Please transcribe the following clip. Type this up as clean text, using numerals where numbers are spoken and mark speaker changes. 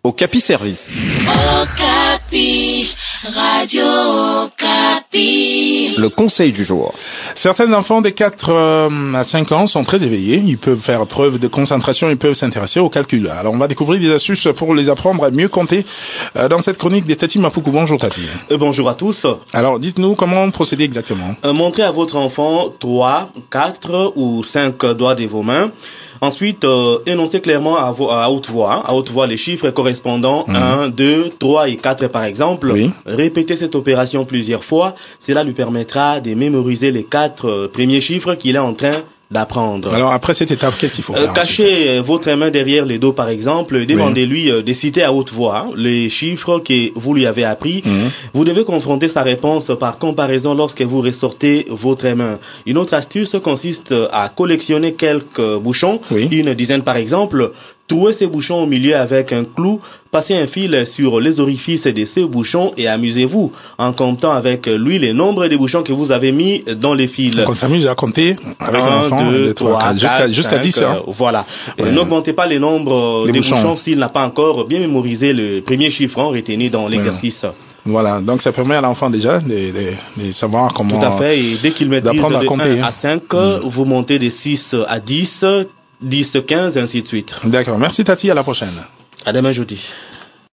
Speaker 1: Okapi Service.
Speaker 2: Okapi, Radio Okapi.
Speaker 1: Le conseil du jour.
Speaker 3: Certains enfants de 4 à 5 ans sont très éveillés. Ils peuvent faire preuve de concentration, ils peuvent s'intéresser au calcul. Alors on va découvrir des astuces pour les apprendre à mieux compter dans cette chronique des Tati Mapuku. Bonjour Tati.
Speaker 4: Bonjour à tous.
Speaker 3: Alors dites-nous comment procéder exactement.
Speaker 4: Montrez à votre enfant 3, 4 ou 5 doigts de vos mains. Ensuite, énoncez clairement à haute voix les chiffres correspondant 1, 2, 3 et 4 par exemple.
Speaker 3: Oui.
Speaker 4: Répétez cette opération plusieurs fois. Cela lui permettra de mémoriser les 4 premiers chiffres qu'il est en train d'apprendre.
Speaker 3: Alors après cette étape, qu'est-ce qu'il faut faire
Speaker 4: Cachez votre main derrière le dos par exemple. Demandez-lui de citer à haute voix les chiffres que vous lui avez appris. Vous devez confronter sa réponse par comparaison lorsque vous ressortez votre main. Une autre astuce consiste à collectionner quelques bouchons, une dizaine par exemple. Trouez ces bouchons au milieu avec un clou, passez un fil sur les orifices de ces bouchons et amusez-vous en comptant avec lui les nombres des bouchons que vous avez mis dans les fils.
Speaker 3: Donc on s'amuse à compter avec
Speaker 4: 1,
Speaker 3: l'enfant
Speaker 4: 2, 3, 4,
Speaker 3: jusqu'à 10.
Speaker 4: Voilà. N'augmentez pas les nombres des bouchons s'il n'a pas encore bien mémorisé le premier chiffre retenu dans l'exercice.
Speaker 3: Voilà, donc ça permet à l'enfant déjà de savoir comment...
Speaker 4: Tout à fait, et dès qu'il maîtrise de 1 à 5, vous montez de 6 à 10, 10, 15, ainsi de suite.
Speaker 3: D'accord, merci Tati, à la prochaine.
Speaker 4: À demain jeudi.